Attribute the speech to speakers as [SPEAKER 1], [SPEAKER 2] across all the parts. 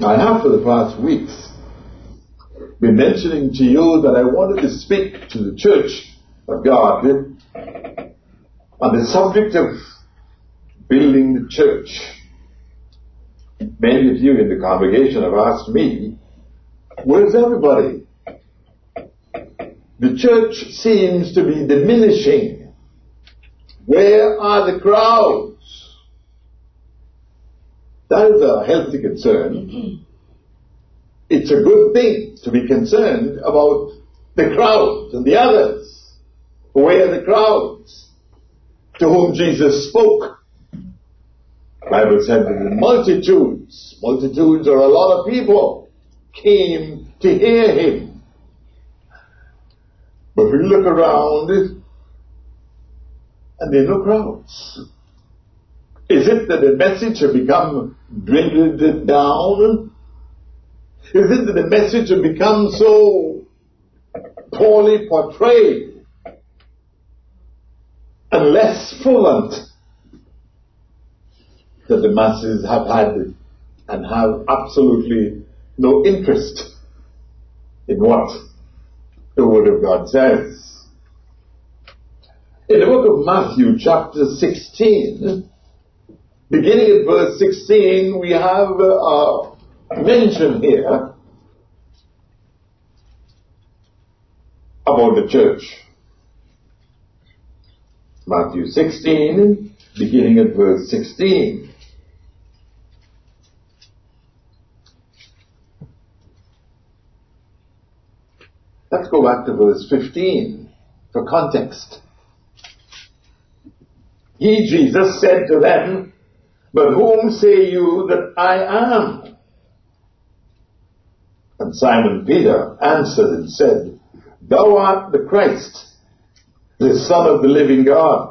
[SPEAKER 1] I have for the past weeks been mentioning to you that I wanted to speak to the Church of God on the subject of building the church. Many of you in the congregation have asked me, where's everybody? The church seems to be diminishing. Where are the crowds? That is a healthy concern. It's a good thing to be concerned about the crowds and the others. Where are the crowds to whom Jesus spoke? The Bible said that the multitudes are a lot of people, came to hear him. But we look around and there are no crowds. Is it that the message has become dwindled down? Is it that the message has become so poorly portrayed and less fluent that the masses have had and have absolutely no interest in what the Word of God says? In the book of Matthew chapter 16, beginning at verse 16, we have a mention here about the church. Matthew 16, beginning at verse 16. Let's go back to verse 15 for context. He, Jesus, said to them, "But whom say you that I am?" And Simon Peter answered and said, "Thou art the Christ, the Son of the living God."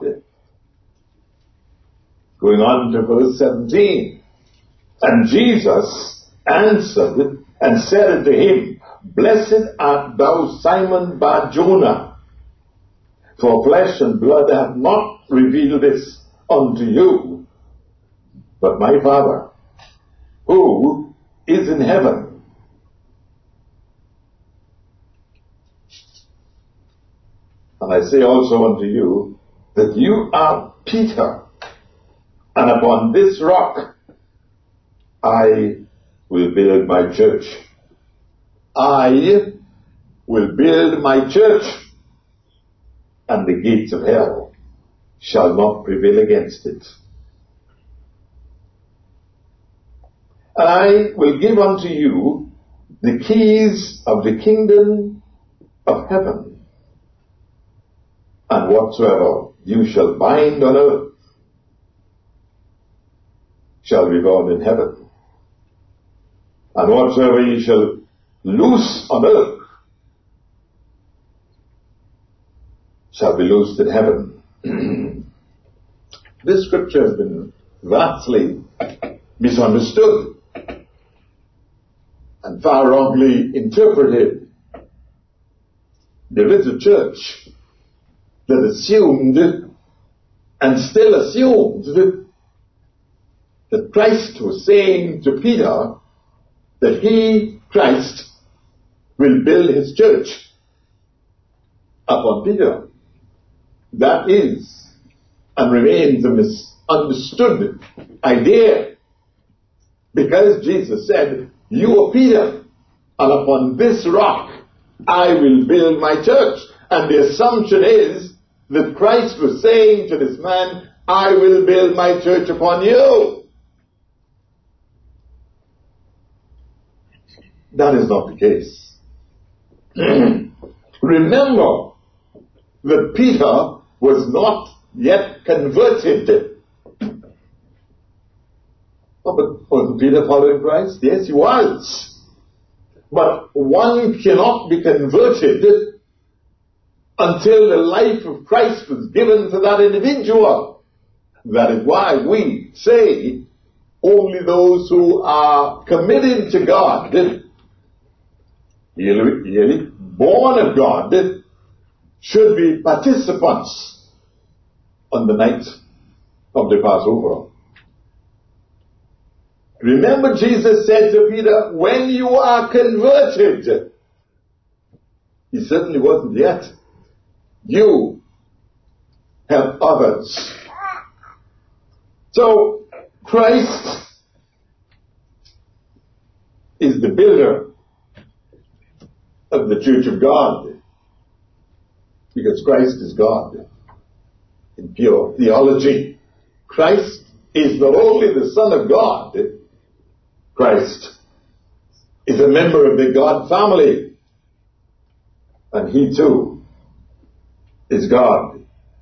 [SPEAKER 1] Going on to verse 17. And Jesus answered and said unto him, "Blessed art thou, Simon Bar-Jonah, for flesh and blood hath not revealed this unto you, but my Father, who is in heaven. And I say also unto you, that you are Peter, and upon this rock I will build my church." I will build my church, and the gates of hell shall not prevail against it. And I will give unto you the keys of the kingdom of heaven. And whatsoever you shall bind on earth shall be bound in heaven. And whatsoever you shall loose on earth shall be loosed in heaven. This scripture has been vastly misunderstood and far wrongly interpreted. There is a church that assumed and still assumes that Christ was saying to Peter that he, Christ, will build his church upon Peter. That is and remains a misunderstood idea, because Jesus said, "You are Peter, and upon this rock I will build my church." And the assumption is that Christ was saying to this man, "I will build my church upon you." That is not the case. Remember that Peter was not yet converted. Oh, but was Peter following Christ? Yes, he was. But one cannot be converted until the life of Christ was given to that individual. That is why we say only those who are committed to God, really born of God, should be participants on the night of the Passover. Remember, Jesus said to Peter, when you are converted, he certainly wasn't yet, you help others. So, Christ is the builder of the Church of God, because Christ is God in pure theology. Christ is not only the Son of God, Christ is a member of the God family, and he too is God.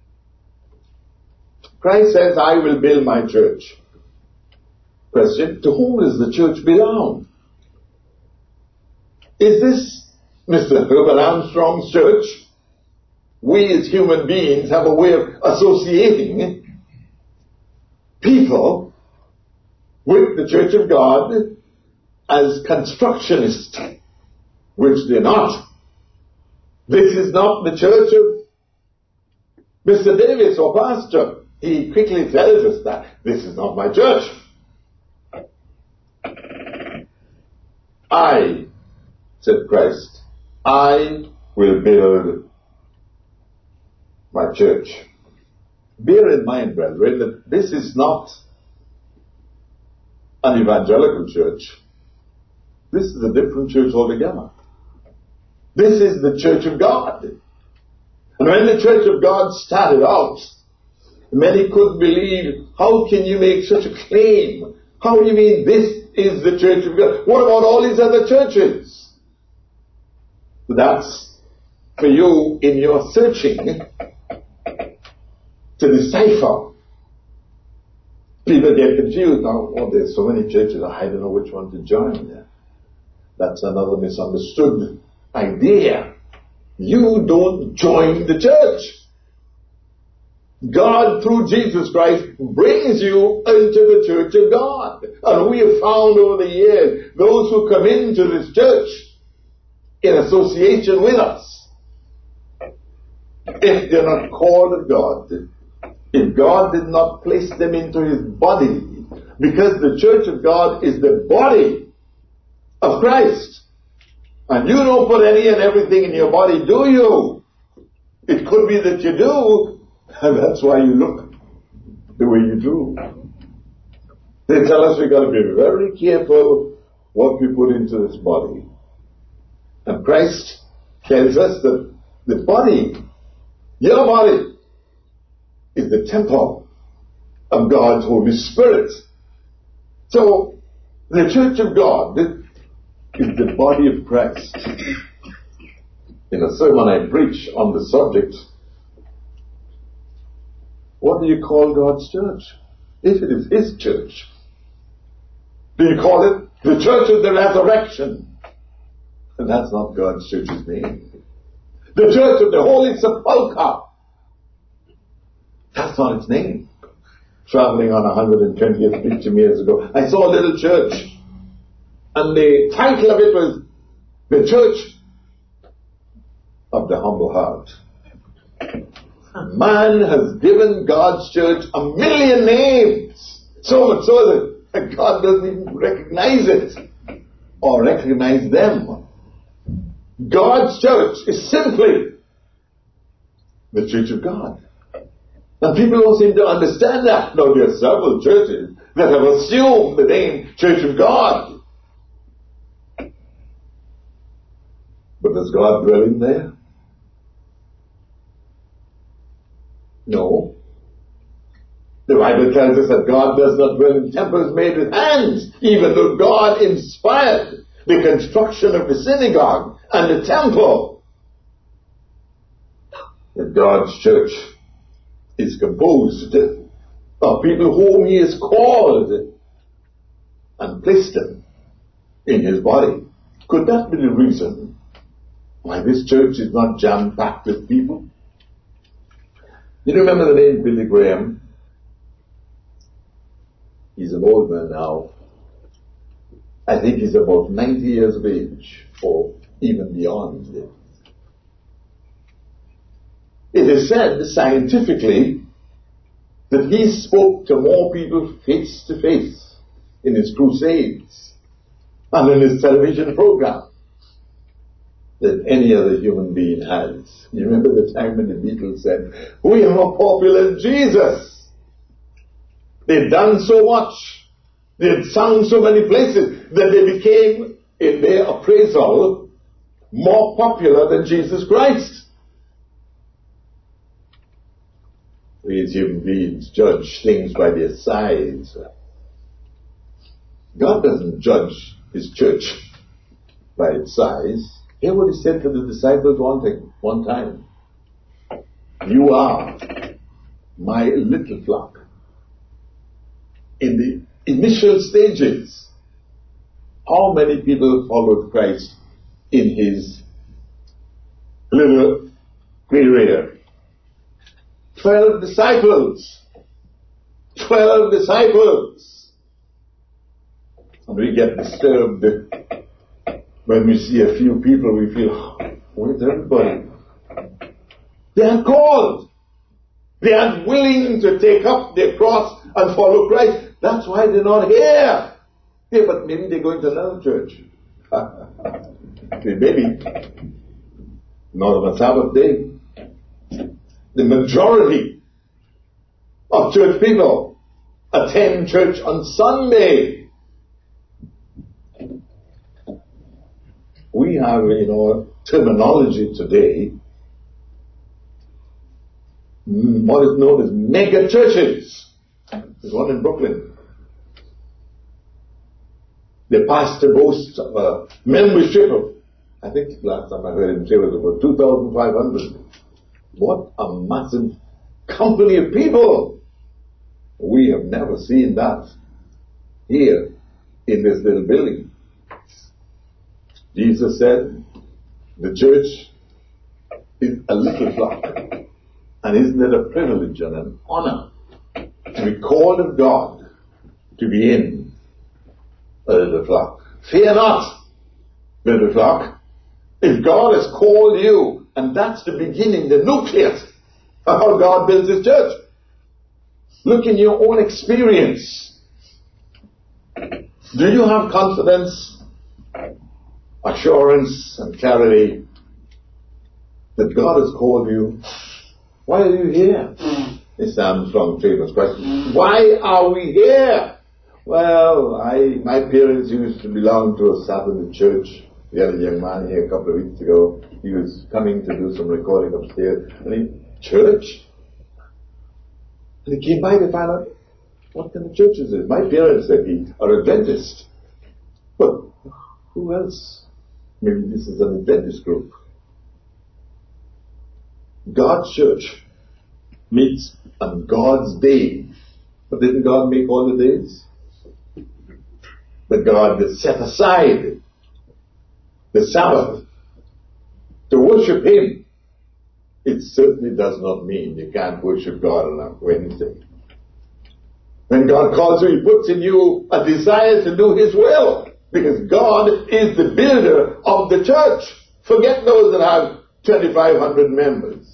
[SPEAKER 1] Christ says, I will build my church. Question, to whom does the church belong? Is this Mr. Herbert Armstrong's church? We as human beings have a way of associating people with the Church of God as constructionists, which they're not. This is not the church of Mr. Davis or pastor. He quickly tells us that this is not my church. I, said Christ, I will build my church. Bear in mind, brethren, that this is not an evangelical church. This is a different church altogether. This is the Church of God. And when the Church of God started out, many couldn't believe, how can you make such a claim? How do you mean this is the Church of God? What about all these other churches? That's for you in your searching to decipher. People get confused. Now, oh, there's so many churches, I don't know which one to join. That's another misunderstood idea. You don't join the church. God, through Jesus Christ, brings you into the Church of God. And we have found over the years, those who come into this church in association with us, if they're not called of God, if God did not place them into his body, because the Church of God is the body of Christ, and you don't put any and everything in your body, do you? It could be that you do, and that's why you look the way you do. They tell us we've got to be very careful what we put into this body. And Christ tells us that the body, your body, is the temple of God's Holy Spirit. So, the Church of God is the body of Christ. In a sermon I preach on the subject, what do you call God's church? If it is his church, do you call it the Church of the Resurrection? And that's not God's church's name. The Church of the Holy Sepulchre, that's not its name. Traveling on 120th Street some years ago, I saw a little church, and the title of it was The Church of the Humble Heart. Man has given God's church 1 million names, so much so that God doesn't even recognize it or recognize them. God's church is simply the Church of God. And people don't seem to understand that. Now, there are several churches that have assumed the name Church of God. But does God dwell in there? No. The Bible tells us that God does not dwell in temples made with hands, even though God inspired the construction of the synagogue and the temple. That God's church is composed of people whom he has called and placed them in his body. Could that be the reason why this church is not jam-packed with people? You remember the name Billy Graham? He's an old man now. I think he's about 90 years of age, or even beyond. It is said scientifically that he spoke to more people face to face in his crusades and in his television program than any other human being has. You remember the time when the Beatles said, "We are more popular than Jesus." They'd done so much. They'd sung so many places that they became, in their appraisal, more popular than Jesus Christ. We as human beings judge things by their size. God doesn't judge his church by its size. Hear what he said to the disciples one time. "You are my little flock." In the initial stages, how many people followed Christ in his little area? 12 disciples. 12 disciples. And we get disturbed when we see a few people. We feel, where's everybody? They are called. They are willing to take up their cross and follow Christ. That's why they're not here. Yeah, but maybe they're going to another church. Maybe. Not on a Sabbath day. The majority of church people attend church on Sunday. We have, terminology today, what is known as mega churches. There's one in Brooklyn. The pastor boasts of a membership of, I think last time I heard him say it was about 2,500. What a massive company of people. We have never seen that here in this little building. Jesus said the church is a little flock. And isn't it a privilege and an honor to be called of God to be in a little flock? Fear not, little flock. If God has called you, and that's the beginning, the nucleus of how God builds his church. Look in your own experience. Do you have confidence, assurance, and clarity that God has called you? Why are you here? It's Armstrong's famous question. Why are we here? Well, my parents used to belong to a Sabbath church. We had a young man here a couple of weeks ago. He was coming to do some recording upstairs. And church? And he came by to find out what kind of church is it. My parents said are Adventist. But who else? Maybe this is an Adventist group. God's church meets on God's day. But didn't God make all the days? But God set aside the Sabbath to worship him. It certainly does not mean you can't worship God on a Wednesday. When God calls you, he puts in you a desire to do his will, because God is the builder of the church. Forget those that have 2,500 members.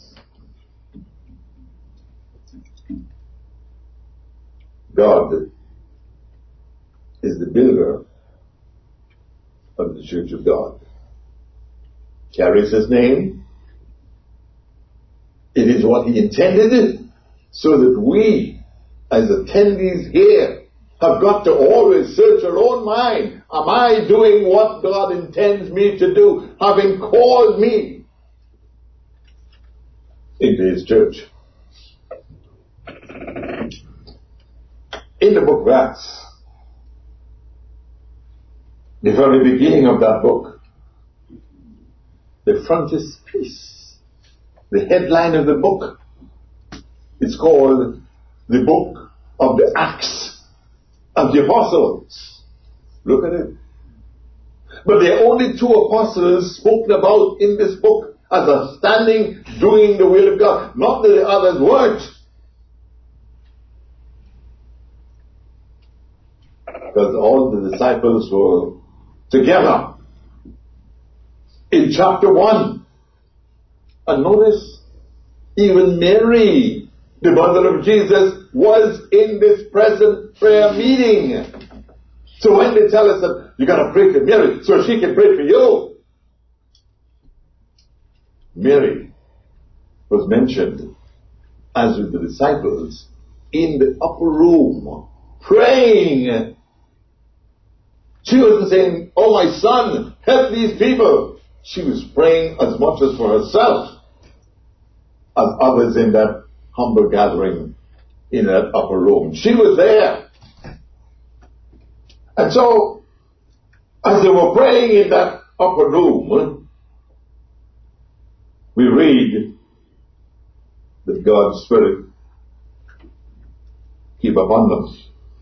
[SPEAKER 1] God is the builder of the church of God. Carries his name. It is what he intended, so that we, as attendees here, have got to always search our own mind. Am I doing what God intends me to do, having called me into his church? In the book of Acts, the very beginning of that book, the frontispiece, the headline of the book, is called the Book of the Acts of the Apostles. Look at it. But there are only 2 apostles spoken about in this book as a standing, doing the will of God. Not that the others weren't. Because all the disciples were together in chapter 1. And notice, even Mary, the mother of Jesus, was in this present prayer meeting. So when they tell us that you got to pray for Mary so she can pray for you, Mary was mentioned as with the disciples in the upper room praying. She wasn't saying, "Oh, my son, help these people." She was praying as much as for herself as others in that humble gathering in that upper room. She was there. And so, as they were praying in that upper room, we read that God's Spirit came upon them.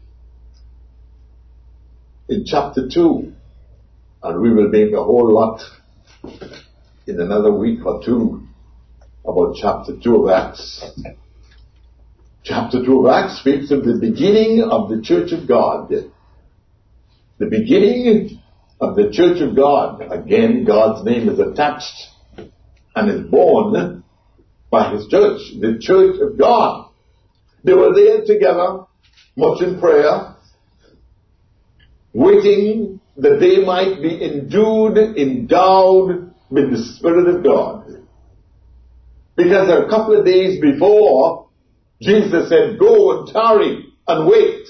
[SPEAKER 1] In chapter 2, and we will make a whole lot in another week or two about chapter 2 of Acts. Chapter 2 of Acts speaks of the beginning of the Church of God. The beginning of the Church of God. Again, God's name is attached and is born by His church, the Church of God. They were there together, much in prayer, waiting that they might be endowed with the Spirit of God. Because a couple of days before, Jesus said, "Go and tarry and wait,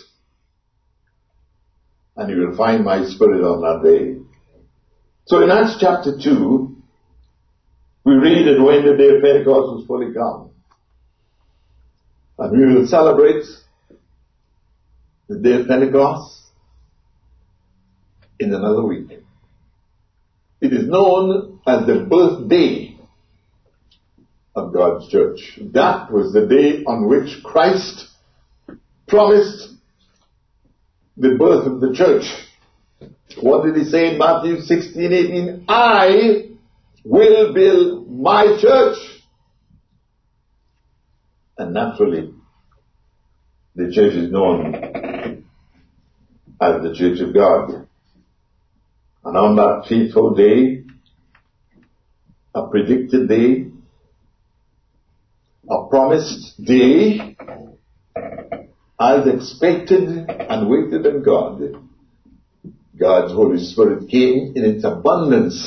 [SPEAKER 1] and you will find my Spirit on that day." So in Acts chapter 2, we read that when the day of Pentecost was fully come, and we will celebrate the day of Pentecost in another week. It is known as the birthday of God's church. That was the day on which Christ promised the birth of the church. What did He say in Matthew 16:18? "I will build my church." And naturally, the church is known as the Church of God. And on that fateful day, a predicted day, a promised day, as expected and waited on God, God's Holy Spirit came in its abundance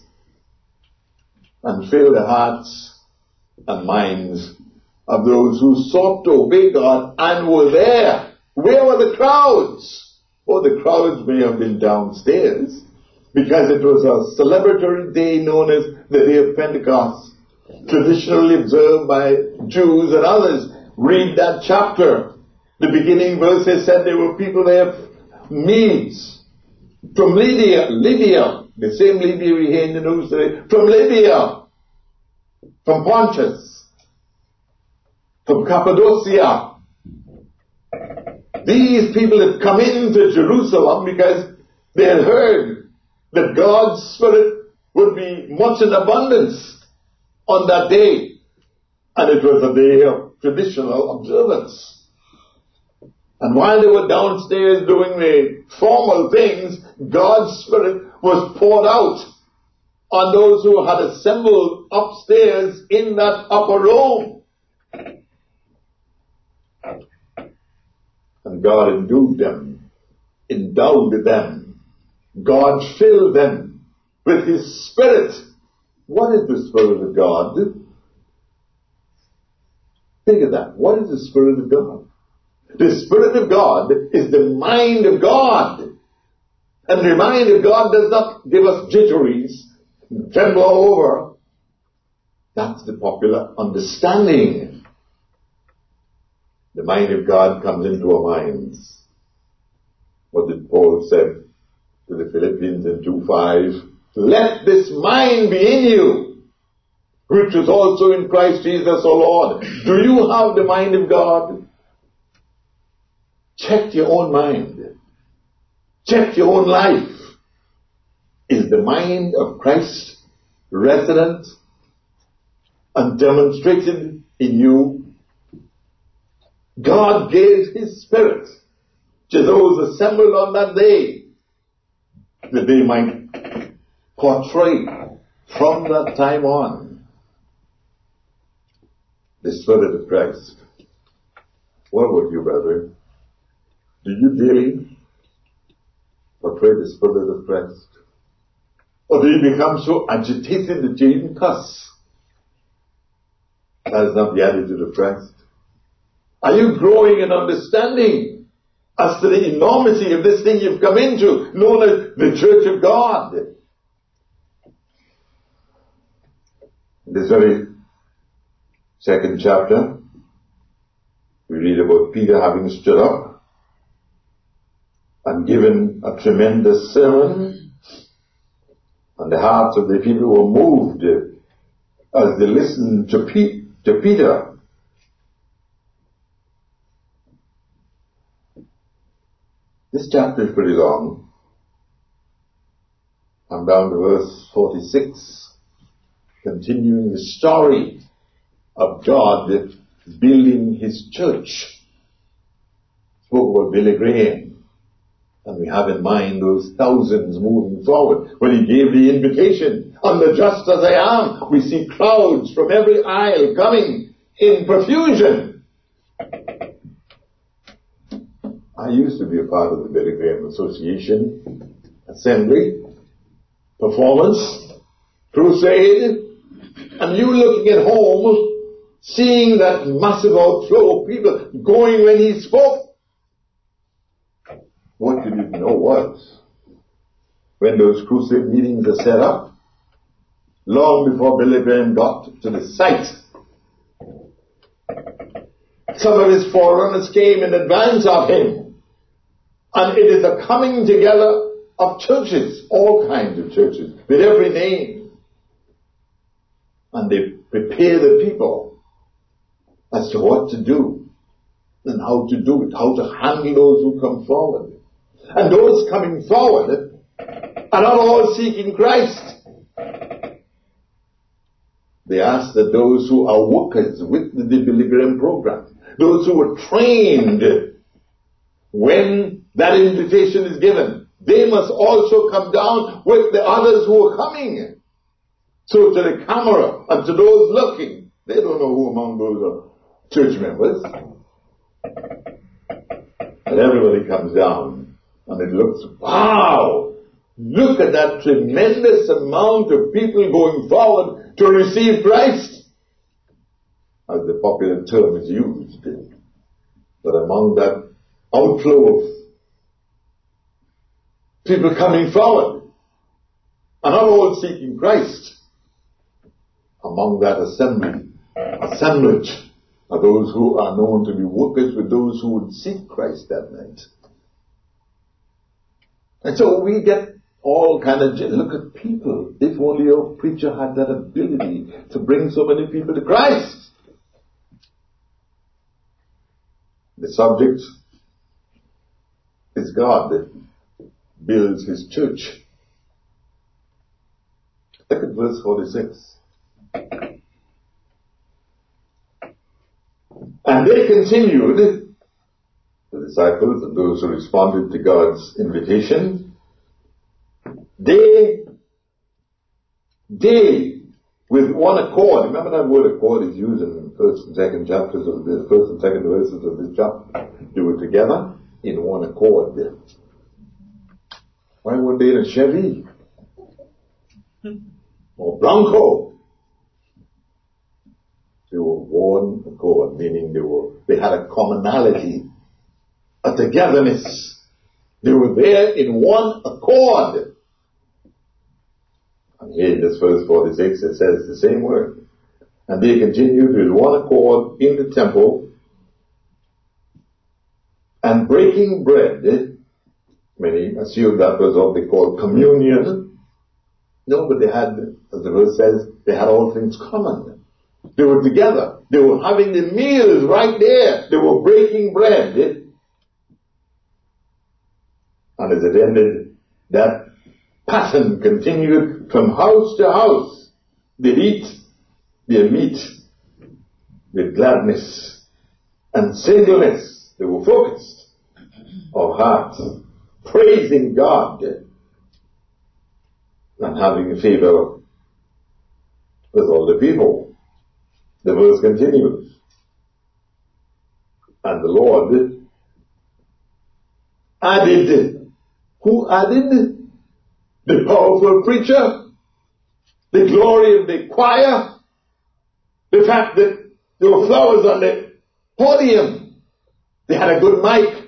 [SPEAKER 1] and filled the hearts and minds of those who sought to obey God and were there. Where were the crowds? Oh, the crowds may have been downstairs, because it was a celebratory day known as the Day of Pentecost, traditionally observed by Jews and others. Read that chapter. The beginning verses said there were people there, Medes, from Libya, the same Libya we hear in the news today, from Libya, from Pontus, from Cappadocia. These people had come into Jerusalem because they had heard that God's Spirit would be much in abundance on that day. And it was a day of traditional observance. And while they were downstairs doing the formal things, God's Spirit was poured out on those who had assembled upstairs in that upper room. And God endowed them. God filled them with His Spirit. What is the Spirit of God? Think of that. What is the Spirit of God? The Spirit of God is the mind of God. And the mind of God does not give us jitteries, tremble all over. That's the popular understanding. The mind of God comes into our minds. What did Paul say to the Philippians in 2:5? "Let this mind be in you, which was also in Christ Jesus our Lord." Do you have the mind of God? Check your own mind. Check your own life. Is the mind of Christ resident and demonstrated in you? God gave His Spirit to those assembled on that day, that they might portray from that time on the Spirit of Christ. What would you, brother? Do you daily or predisposed or depressed? Or do you become so agitated that you even cuss? That is not the attitude of Christ. Are you growing in understanding as to the enormity of this thing you've come into, known as the Church of God? In this very second chapter, we read about Peter having stood up and given a tremendous sermon, and the hearts of the people were moved as they listened to Peter. This chapter is pretty long. I'm down to verse 46, continuing the story of God building His church. Spoke about Billy Graham, and we have in mind those thousands moving forward. When he gave the invitation, on the Just As I Am, we see crowds from every aisle coming in profusion. I used to be a part of the Billy Graham Association, assembly, performance, crusade, and you looking at home, seeing that massive outflow of people going when he spoke. What you didn't know was, when those crusade meetings are set up, long before Billy Graham got to the site, some of his forerunners came in advance of him. And it is a coming together of churches, all kinds of churches, with every name. And they prepare the people as to what to do and how to do it, how to handle those who come forward. And those coming forward are not all seeking Christ. They ask that those who are workers with the Billy Graham program, those who were trained when that invitation is given, they must also come down with the others who are coming. So to the camera and to those looking, they don't know who among those are church members. And everybody comes down and it looks, wow, look at that tremendous amount of people going forward to receive Christ, as the popular term is used. But among that outflow of people coming forward, and not all seeking Christ, among that assemblage are those who are known to be workers with those who would seek Christ that night. And so we get all kind of, look at people. If only your preacher had that ability to bring so many people to Christ. The subject is God that builds His church. Look at verse 46. And they continued, the disciples and those who responded to God's invitation, they with one accord, remember that word accord is used in the first and second chapters of the first and second verses of this chapter. They were together in one accord. Why weren't they in a Chevy? Or Bronco? They were one accord, meaning they had a commonality, a togetherness. They were there in one accord. And here in this verse 46 it says the same word. And they continued with one accord in the temple and breaking bread. Many assume that was what they call communion. No, but they had, as the verse says, they had all things common. They were together. They were having the meals right there. They were breaking bread. And as it ended, that pattern continued from house to house. They'd eat their meat with gladness and singleness. They were focused of heart, praising God and having favor with all the people. The verse continues. And the Lord added Who added? The powerful preacher, the glory of the choir, the fact that there were flowers on the podium, they had a good mic.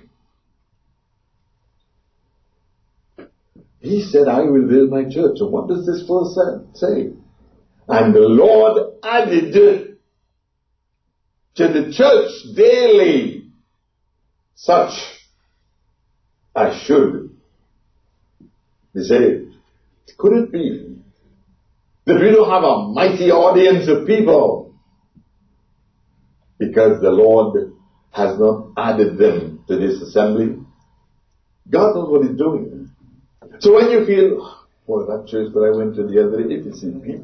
[SPEAKER 1] He said, I will build my church. And what does this verse say? And the Lord added to the church daily such as should be saved. Could it be that we don't have a mighty audience of people because the Lord has not added them to this assembly? God knows what He's doing. So when you feel, well, that church that I went to the other day, if you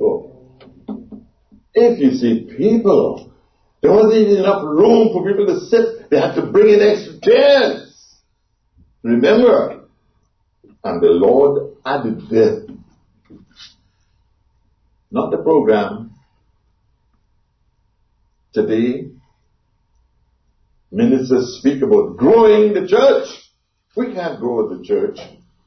[SPEAKER 1] see people, there wasn't even enough room for people to sit. They had to bring in extra chairs. Remember, and the Lord added them. Not the program. Today, ministers speak about growing the church. We can't grow the church.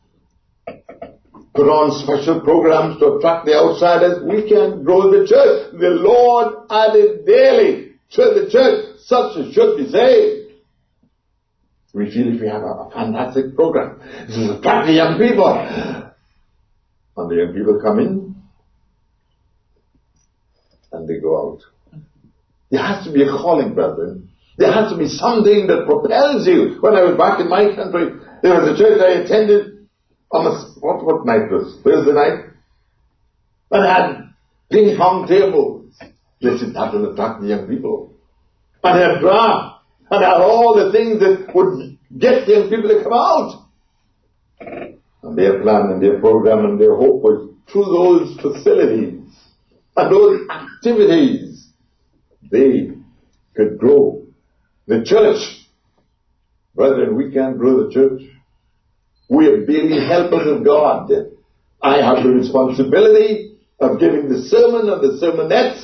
[SPEAKER 1] Put on special programs to attract the outsiders. We can't grow the church. The Lord added daily to the church such as should be saved. We feel if we have a fantastic program, this is attract the young people. And the young people come in and they go out. There has to be a calling, brethren. There has to be something that propels you. When I was back in my country, there was a church I attended on what night was? Thursday night? And had ping pong tables. Listen, that will attract the young people. And had draft. And had all the things that would get young people to come out. And their plan and their program and their hope was through those facilities and those activities, they could grow the church. Brethren, we can't grow the church. We are being helpers of God. I have the responsibility of giving the sermon and the sermonette.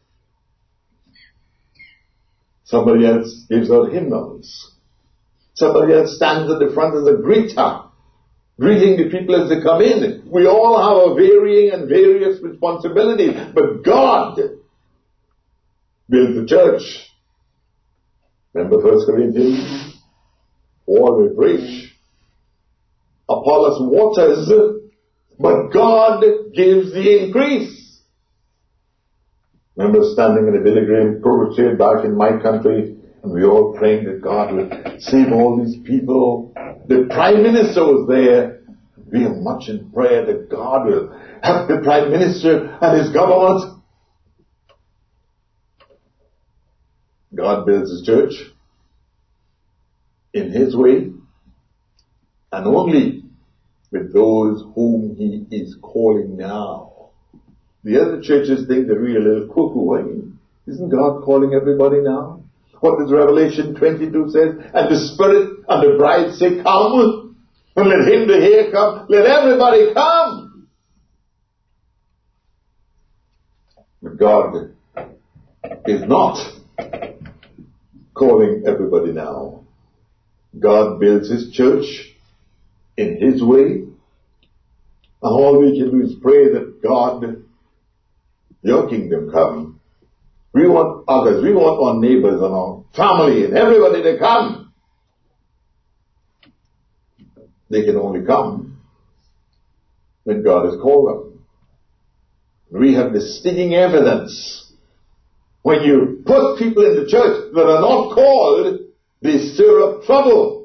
[SPEAKER 1] Somebody else gives out hymnals. Somebody else stands at the front as a greeter, greeting the people as they come in. We all have a varying and various responsibility, but God builds the church. Remember 1 Corinthians? Paul will preach. Apollos waters, but God gives the increase. Remember standing in the Billy Graham crusade back in my country, and we all praying that God will save all these people. The Prime Minister was there. We are much in prayer that God will help the Prime Minister and his government. God builds His church in His way, and only with those whom He is calling now. The other churches think that we're a little cuckoo. I mean, isn't God calling everybody now? What does Revelation 22 says? And the Spirit and the bride say, come. And let him to hear come. Let everybody come. But God is not calling everybody now. God builds His church in His way. And all we can do is pray that God, your kingdom come. We want others. We want our neighbors and our family and everybody to come. They can only come when God has called them. We have the stinging evidence. When you put people in the church that are not called, they stir up trouble.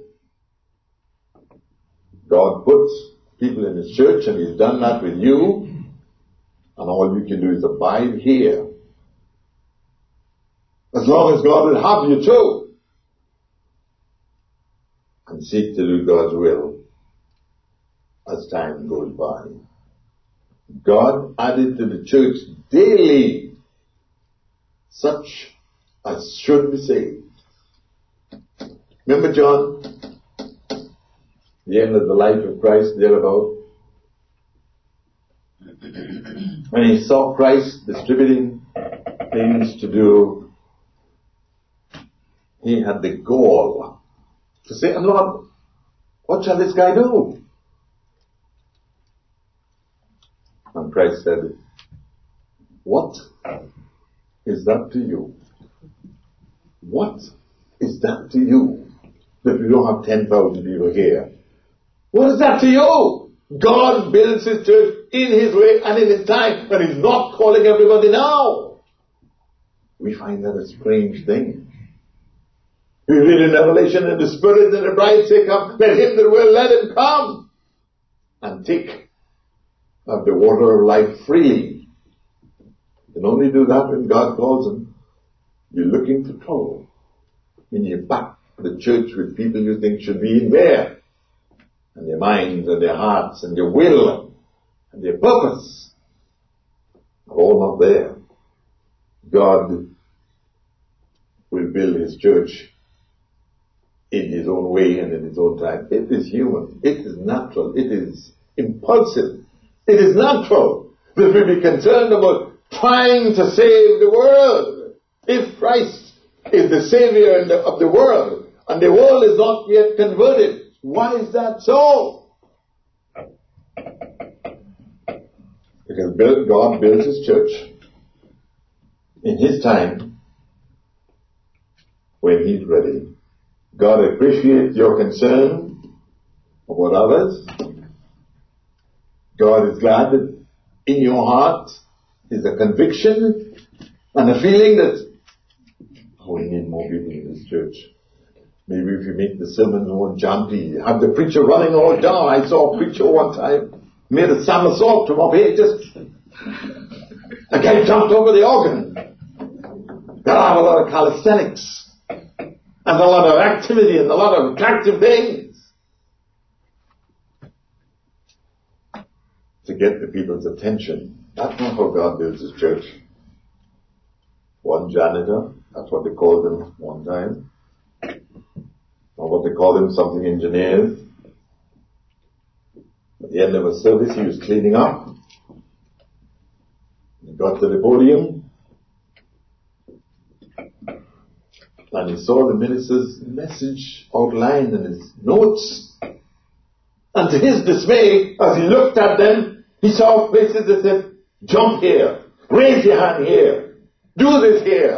[SPEAKER 1] God puts people in His church, and He's done that with you, and all you can do is abide here. As long as God will have you too. And seek to do God's will as time goes by. God added to the church daily such as should be saved. Remember John, the end of the life of Christ, thereabout, when he saw Christ distributing things to do, he had the gall to say, Lord, what shall this guy do? Christ said, what is that to you? What is that to you that we don't have 10,000 people here? What is that to you? God builds His church in His way and in His time, and He's not calling everybody now. We find that a strange thing. We read in Revelation, and the Spirit and the bride say, come, let him that will, let him come and take of the water of life freely. You can only do that when God calls them. You're looking for trouble. When you pack the church with people you think should be in there, and their minds and their hearts and their will and their purpose are all not there. God will build His church in His own way and in His own time. It is human. It is natural. It is impulsive. It is natural that we be concerned about trying to save the world. If Christ is the Savior of the world, and the world is not yet converted, why is that so? Because God builds His church in His time when He's ready. God appreciates your concern about others. God is glad that in your heart is a conviction and a feeling that, we need more people in this church. Maybe if you make the sermon more jaunty, have the preacher running all down. I saw a preacher one time, made a somersault from up here, a guy jumped over the organ. Gotta have a lot of calisthenics, and a lot of activity, and a lot of attractive things to get the people's attention. That's not how God builds His church. One janitor, that's what they called him one time. Or what they called him, something engineers. At the end of a service, he was cleaning up. He got to the podium, and he saw the minister's message outlined in his notes. And to his dismay, as he looked at them, he saw places that said, jump here, raise your hand here, do this here.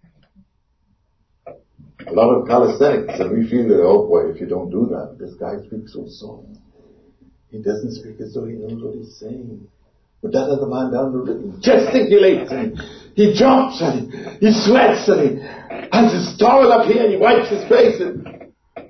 [SPEAKER 1] A lot of calisthenics, and we feel that, oh boy, if you don't do that, this guy speaks so soft. He doesn't speak as though he knows what he's saying. But that other man down the road gesticulates, and he jumps, and he sweats, and he has his towel up here, and he wipes his face. And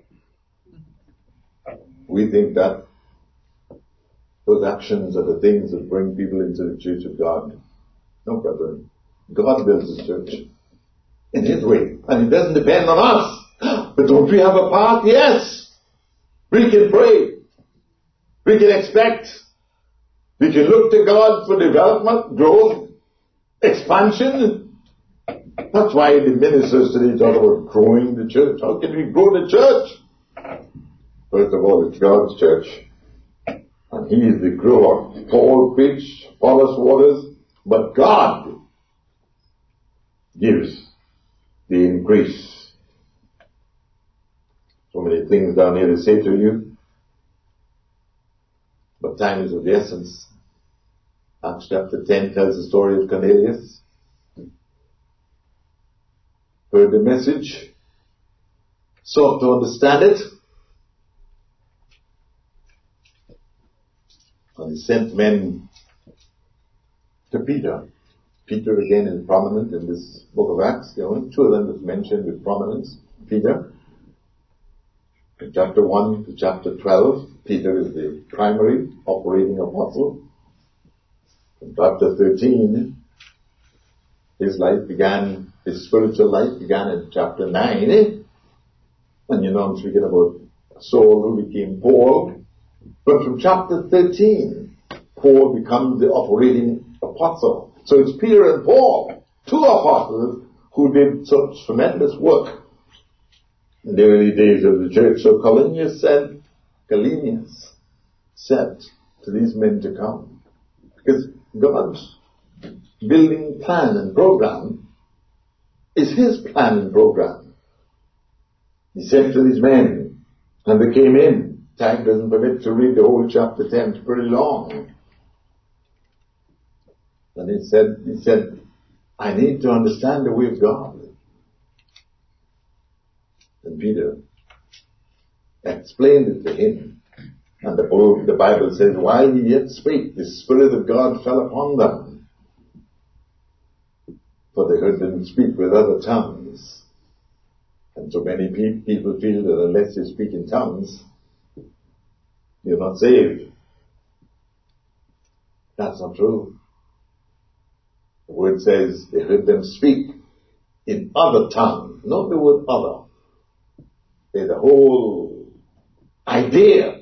[SPEAKER 1] we think that those actions are the things that bring people into the church of God. No, brethren. God builds His church in His way, and it doesn't depend on us. But don't we have a part? Yes. We can pray. We can expect. We can look to God for development, growth, expansion. That's why the ministers today talk about growing the church. How can we grow the church? First of all, it's God's church, and He is the grower. Paul preached, Apollos waters, but God gives the increase. So many things down here to say to you, but time is of the essence. Acts chapter 10 tells the story of Cornelius. Heard the message, sought to understand it, and he sent men to Peter. Peter again is prominent in this book of Acts. There are only two of them that's mentioned with prominence. Peter. In chapter 1 to chapter 12, Peter is the primary operating apostle. In chapter 13, his spiritual life began in chapter 9. And you know I'm speaking about Saul who became Paul. But from chapter 13, Paul becomes the operating apostle. So it's Peter and Paul, two apostles who did such tremendous work in the early days of the church. So Galenius said to these men to come. Because God's building plan and program is His plan and program. He said to these men, and they came in. Time doesn't permit to read the whole chapter 10. It's pretty long. And he said, I need to understand the way of God. And Peter explained it to him. And the Bible says, while he yet spake, the Spirit of God fell upon them. For they heard them speak with other tongues. And so many people feel that unless you speak in tongues, you're not saved. That's not true. The word says they heard them speak in other tongues, not the word other. The whole idea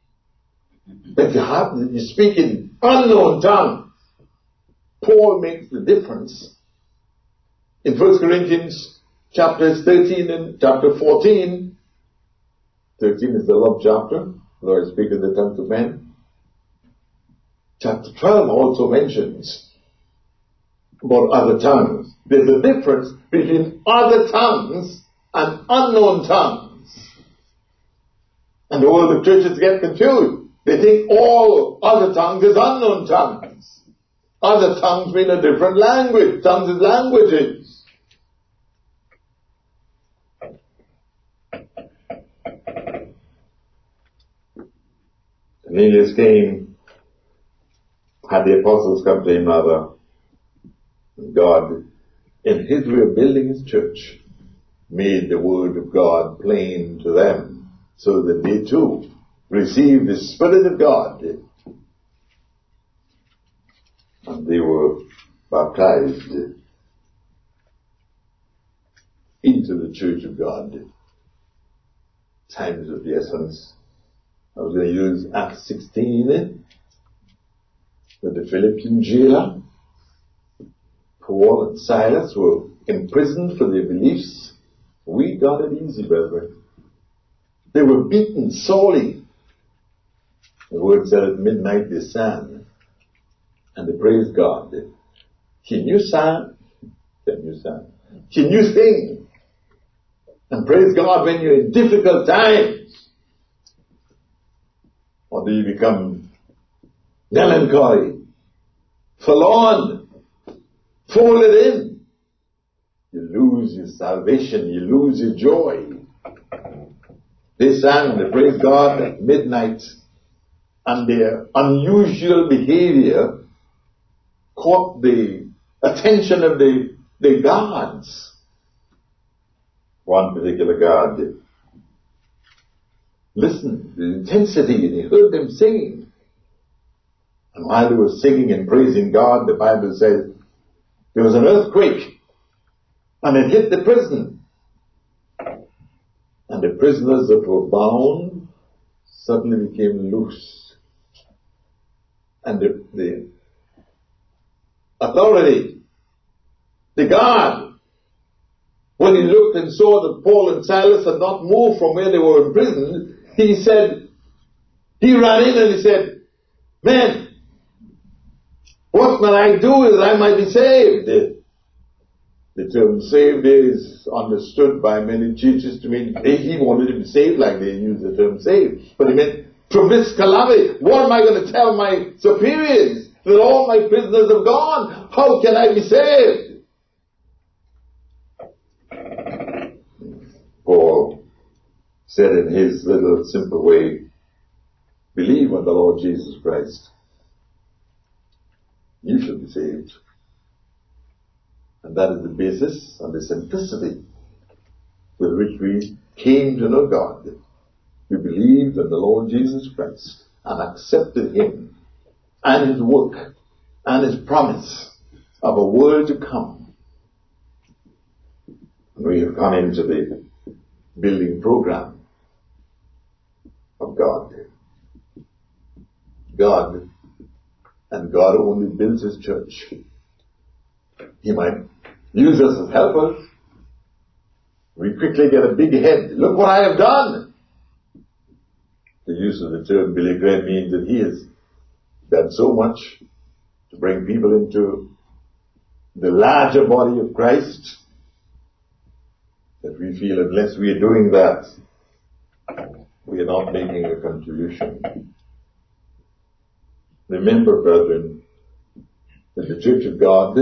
[SPEAKER 1] that you speak in unknown tongues. Paul makes the difference in 1 Corinthians chapters 13 and chapter 14. 13 is the love chapter, Lord speak in the tongues of men. Chapter 12 also mentions about other tongues. There's a difference between other tongues and unknown tongues. And all the churches get confused. They think all other tongues is unknown tongues. Other tongues mean a different language. Tongues is languages. Cornelius came, had the apostles come to him rather. God, in his way of building his church, made the word of God plain to them, so that they too received the Spirit of God, and they were baptized into the church of God. Time is of the essence. I was going to use Acts 16 with the Philippian jailer. Paul and Silas were imprisoned for their beliefs. We got it easy, brethren. They were beaten sorely. The word said at midnight they sang, and they praised God. Can you sing? Can you sing and praise God when you're in difficult times? Or do you become melancholy, forlorn, folded in? You lose your salvation, you lose your joy. They sang and they praised God at midnight, and their unusual behavior caught the attention of the guards. One particular guard listened to the intensity, and he heard them singing. And while they were singing and praising God, the Bible says there was an earthquake, and it hit the prison. And the prisoners that were bound suddenly became loose. And the authority, the guard, when he looked and saw that Paul and Silas had not moved from where they were imprisoned, he ran in and he said, "Men, what may I do that I might be saved?" The term saved is understood by many teachers to mean he wanted to be saved, like they use the term saved. But he meant from this calamity, what am I going to tell my superiors? That all my prisoners have gone. How can I be saved? Paul said in his little simple way, believe on the Lord Jesus Christ. You shall be saved. And that is the basis and the simplicity with which we came to know God. We believed in the Lord Jesus Christ and accepted Him and His work and His promise of a world to come. And we have come into the building program of God. God, and God only builds His church. He might use us as helpers. We quickly get a big head. Look what I have done. The use of the term Billy Graham means that he has done so much to bring people into the larger body of Christ that we feel unless we are doing that, we are not making a contribution. Remember, brethren, that the church of God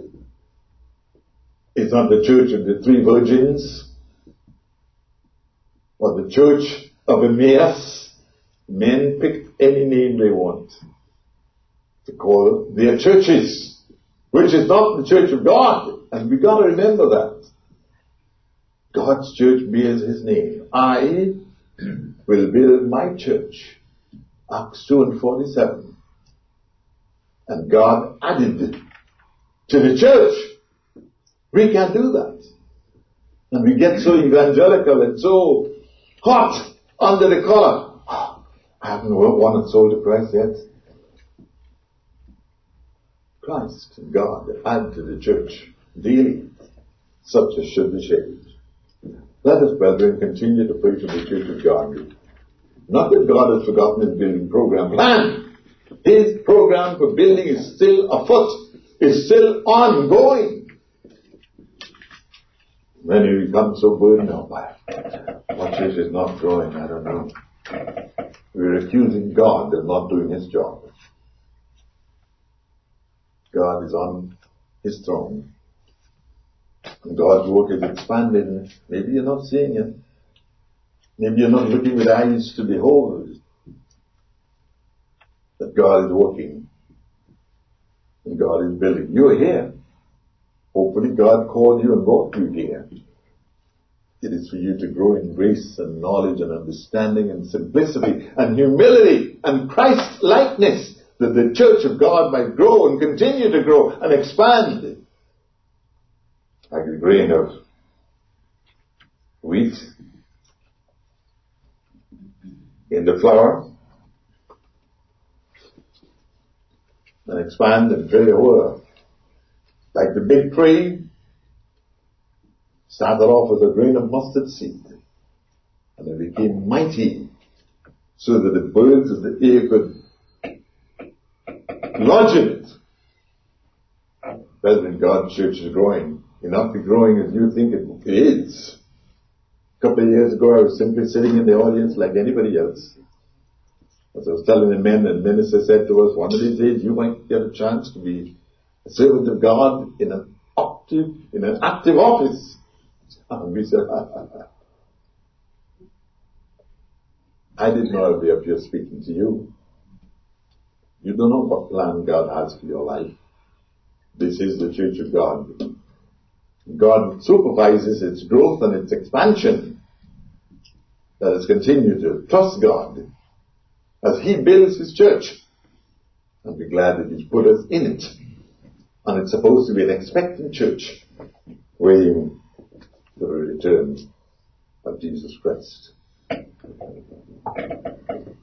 [SPEAKER 1] is not the church of the three virgins or the church of Emmaus. Men picked any name they want to call their churches, which is not the church of God. And we got to remember that. God's church bears his name. I will build my church. Acts 2:47. And God added to the church. We can do that. And we get so evangelical and so hot under the collar. I haven't won a soul to Christ yet. Christ and God add to the church daily, such as should be saved. Let us, brethren, continue to pray for the church of God. Not that God has forgotten his building program plan. His program for building is still afoot, is still ongoing. Many become so burdened out by it. What church is not growing? I don't know. We're accusing God of not doing his job. God is on his throne. And God's work is expanding. Maybe you're not seeing it. Maybe you're not looking with eyes to behold that God is working and God is building. You're here. Hopefully God called you and brought you here. It is for you to grow in grace and knowledge and understanding and simplicity and humility and Christ-likeness, that the church of God might grow and continue to grow and expand like a grain of wheat in the flour, and expand and fill the whole earth. Like the big tree started off as a grain of mustard seed, and it became mighty so that the birds of the air could lodge in it. Brethren, God's church is growing. It may not be growing as you think it is. A couple of years ago, I was simply sitting in the audience like anybody else. As I was telling the men, and the minister said to us, one of these days you might get a chance to be a servant of God in an active office. And we said, I didn't know I'd be up here speaking to you. You don't know what plan God has for your life. This is the church of God. God supervises its growth and its expansion. Let us continue to trust God as he builds his church, and be glad that he's put us in it. And it's supposed to be an expectant church waiting for the return of Jesus Christ.